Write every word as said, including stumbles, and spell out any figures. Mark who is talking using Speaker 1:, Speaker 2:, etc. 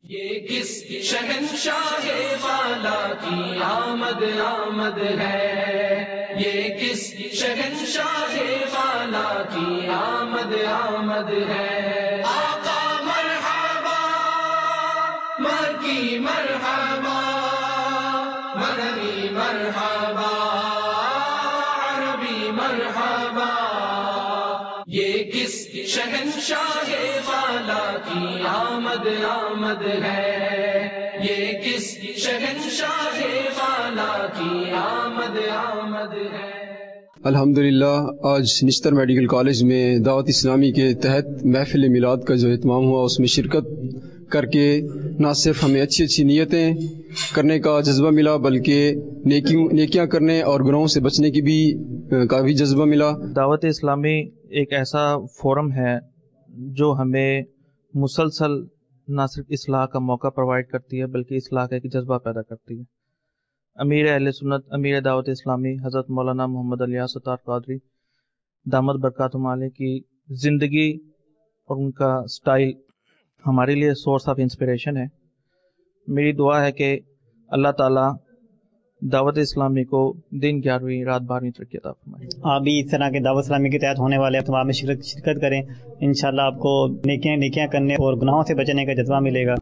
Speaker 1: یہ کس شہنشاہ والا کی آمد آمد ہے، یہ کس شہنشاہ والا کی آمد آمد ہے۔ آقا مرحبا، مکی مرحبا، مدنی مرحبا، عربی مرحبا۔ یہ کس شہنشاہ والا کی آمد آمد ہے، یہ کس شہنشاہ والا کی آمد آمد ہے۔
Speaker 2: الحمدللہ آج نشتر میڈیکل کالج میں دعوت اسلامی کے تحت محفل میلاد کا جو اہتمام ہوا، اس میں شرکت کر کے نہ صرف ہمیں اچھی اچھی نیتیں کرنے کا جذبہ ملا، بلکہ نیکیوں نیکیاں کرنے اور گناہوں سے بچنے کی بھی کا بھی جذبہ ملا۔
Speaker 3: دعوت اسلامی ایک ایسا فورم ہے جو ہمیں مسلسل نہ صرف اصلاح کا موقع پرووائڈ کرتی ہے بلکہ اصلاح کا ایک جذبہ پیدا کرتی ہے۔ امیر اہل سنت، امیر دعوت اسلامی حضرت مولانا محمد علیہ ستار قادری دامت برکاتہم علیہ کی زندگی اور ان کا سٹائل ہمارے لیے سورس آف انسپریشن ہے۔ میری دعا ہے کہ اللہ تعالیٰ دعوت اسلامی کو دن گیارہویں رات بارہویں ترقی عطا فرمائے۔
Speaker 4: آپ بھی اس طرح کے دعوت اسلامی کے تحت ہونے والے اہتمام میں شرکت کریں، انشاءاللہ آپ کو نیکیاں نیکیاں کرنے اور گناہوں سے بچنے کا جذبہ ملے گا۔